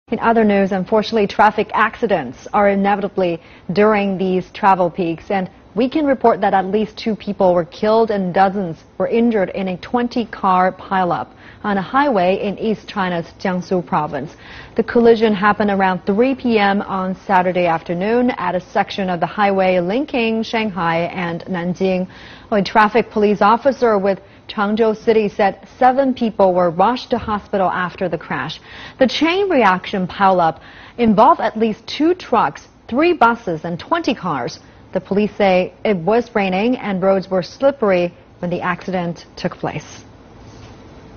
In other news, unfortunately, traffic accidents are inevitably during these travel peaks, and we can report that at least 2 people were killed and dozens were injured in a 20-car pileup on a highway in East China's Jiangsu province. The collision happened around 3 p.m. on Saturday afternoon at a section of the highway linking Shanghai and Nanjing. A traffic police officer with Changzhou City said 7 people were rushed to hospital after the crash. The chain reaction pileup involved at least 2 trucks, 3 buses, and 20 cars. The police say it was raining and roads were slippery when the accident took place.